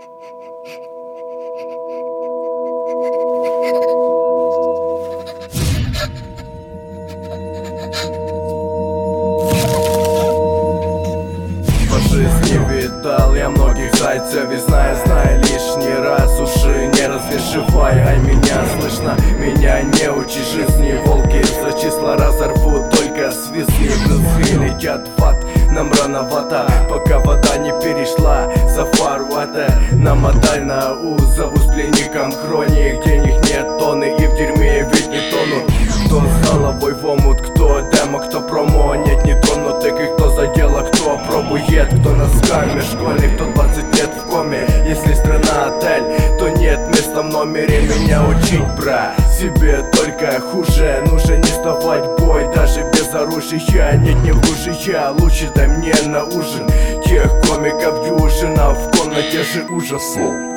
По жизни видал я многих зайцев, и зная лишний раз уши не развешивай. Ай, меня слышно, меня не учи жизни. Волки за числа разорвут, только свистни. Плюсы летят в ад, нам рановато, пока вода не перешла за фарватер. Намотай на ус, зову с пленником хроник. Денег нет тонны, и в дерьме ведь не тонут. Кто с головой в омут, кто демо, кто промо. Нет нетронутых, и кто за дело, кто пробует. Кто на скаме школьник, кто 20 лет в коме. Если страна отель, то нет места в номере. Меня учить, бра, себе только хуже. Нужно не вставать в бой, даже без оружия. Нет, не оружия, лучше дай мне на ужин тех комиков дюжина. В комнате же ужасов.